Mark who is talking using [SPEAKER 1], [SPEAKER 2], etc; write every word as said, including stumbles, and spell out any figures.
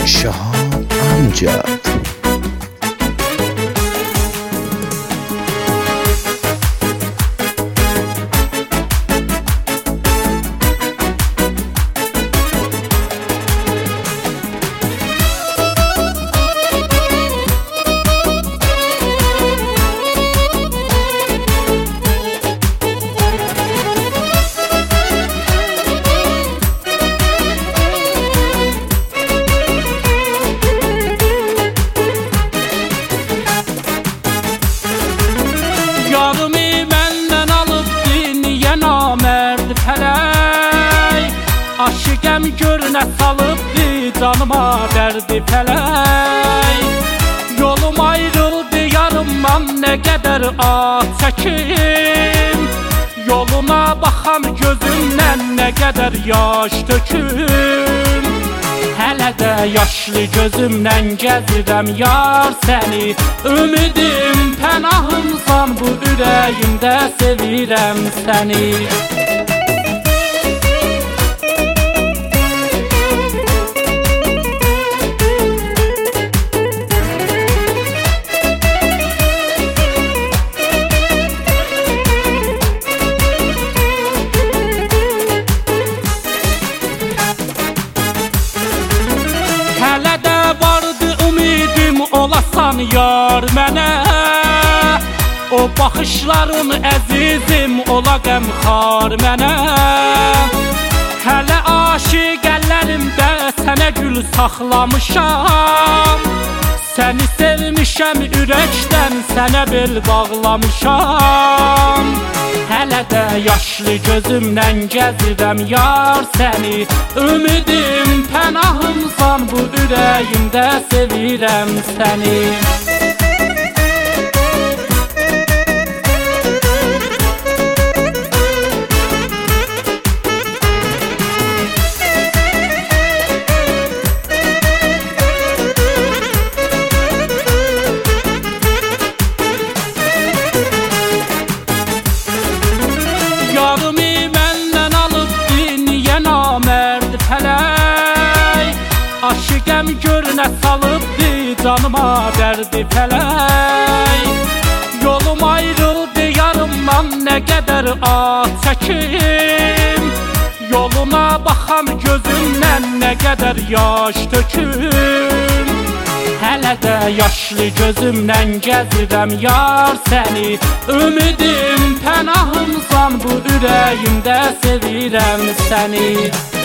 [SPEAKER 1] Şahap Amjad.
[SPEAKER 2] Yarımı məndən alıbdı, niyə namərd pələk? Aşıqəm gör nə salıbdı, canıma dərdi pələk. Yolum ayrıldı yarımdan, nə qədər ah çəkim. Yoluna baxam gözümdən, nə qədər yaş töküm. Hələ də yaşlı gözümdən gəzirəm yar səni. Ümidim pənahımsan, bu ürəyimdə sevirəm səni. Hələ də vardı ümidim, olasan yar mənə. O baxışların əzizim, ola qəmxar mənə. Hələ aşiq əllərimdə sənə gül saxlamışam. Səni sevmişəm ürəkdən, sənə bel bağlamışam. Hələ də yaşlı gözümdən gəzirəm yar səni. Ümidim pənahımsan, bu ürəyimdə sevirəm səni. Yarımı məndən alıbdı, niyə namərd pələk? Aşıqəm gör nə salıbdı, canıma dərdi pələk. Yolum ayrıldı yarımdan, nə qədər ah çəkim. Yoluna baxam gözümdən, nə qədər yaş töküm. Hələ də yaşlı gözümdən gəzirəm yar səni. Ümidim pənahımsan, bu ürəyimdə sevirəm səni.